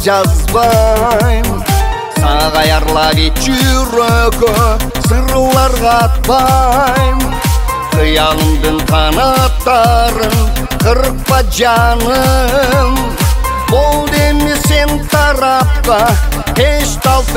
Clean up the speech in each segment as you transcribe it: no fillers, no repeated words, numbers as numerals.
жазбайм. Сага каярлап жүрөгкө сырлар катпайм. Кыялымдын канаттарын кыркпа жаным. Болду эми сен тарапка эч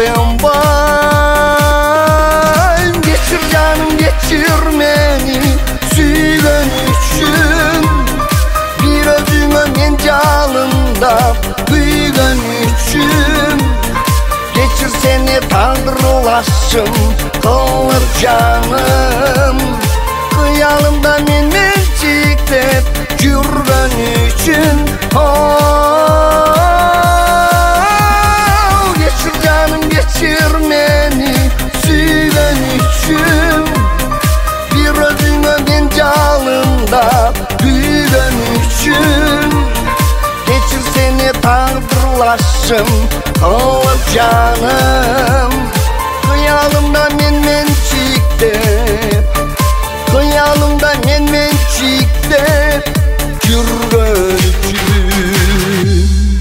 талпынбайм. Кечир жаным, кечир мени сүйгөн үчүн. Бир өзүңө мен жалындап күйгөн үчүн. Кечир сени тандырлашым кылып жаным. Кыялымда мен менчиктеп жүргөн үчүн. Кечир жаным, кечир мени сүйгөн үчүн. Бир өзүңө мен жалындап күйгөн үчүн. Кечир сени тандырлашым кылып жаным. Кыялымда мен менчиктеп, кыялымда мен менчиктеп жүргөн үчүн.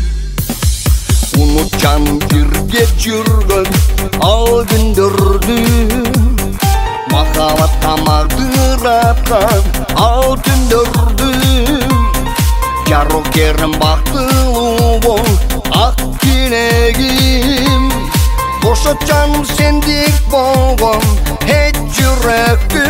Унут жаным бирге жүргөн ал күндөрдү. Махаббат тамагдыраткан ал түндөрдү. Жарык керим бактылуу бол ак тилегим. Бошот жаным сендик болгон эч жүрөктү.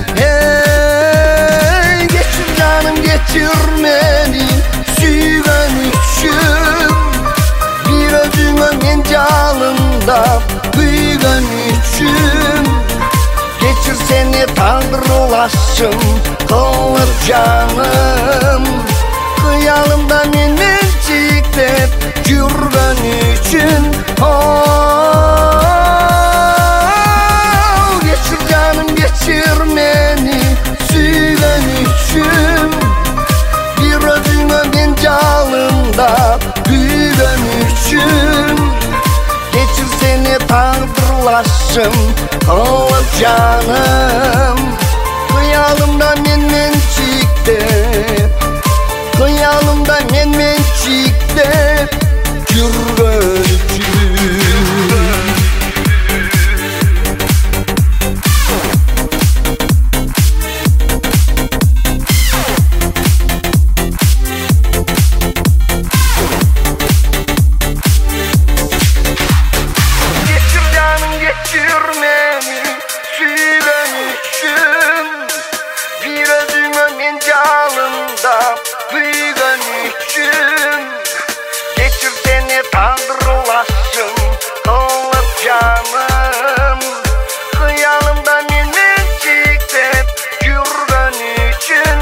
Кечир жаным, кечир мени сүйгөн үчүн. Бир өзүңө мен жалындап күйгөн үчүн. Кечир сени тандырлашым кылып жаным. Кыялымда мен менчиктеп жүргөн үчүн. Кечир жаным, кечир мени сүйгөн үчүн. Бир өзүңө мен жалындап күйгөн үчүн. Кечир сени тандырлашым кылып жаным. Кыялымда мен менчиктеп, кыялымда мен менчиктеп жүргөн үчүн. Кечир жаным, кечир мени сүйгөн үчүн. Бир өзүңө мен жалындап күйгөн үчүн. Кечир сени тандырлашым кылып жаным. Кыялымда мен менчиктеп жүргөн үчүн.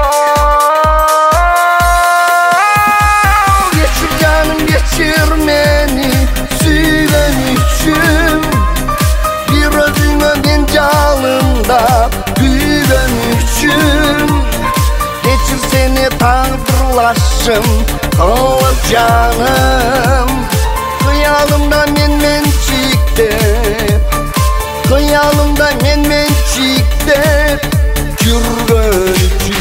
Кечир жаным, кечир мени сүйгөн үчүн. Бир өзүңө мен жалындап күйгөн үчүн. Кечир сени тандырлашым кылып жаным. Кыялымда мен менчиктеп, кыялымда мен менчиктеп жүргөн үчүн.